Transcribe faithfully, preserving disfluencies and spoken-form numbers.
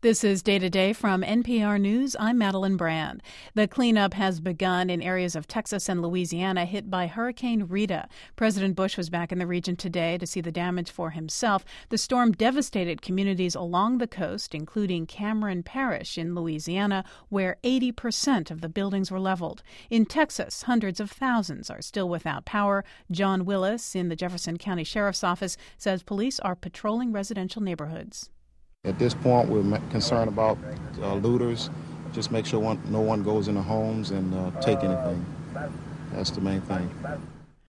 This is Day to Day from N P R News. I'm Madeline Brand. The cleanup has begun in areas of Texas and Louisiana hit by Hurricane Rita. President Bush was back in the region today to see the damage for himself. The storm devastated communities along the coast, including Cameron Parish in Louisiana, where eighty percent of the buildings were leveled. In Texas, hundreds of thousands are still without power. John Willis in the Jefferson County Sheriff's Office says police are patrolling residential neighborhoods. At this point, we're concerned about uh, looters. Just make sure one, no one goes into homes and uh, take anything. That's the main thing.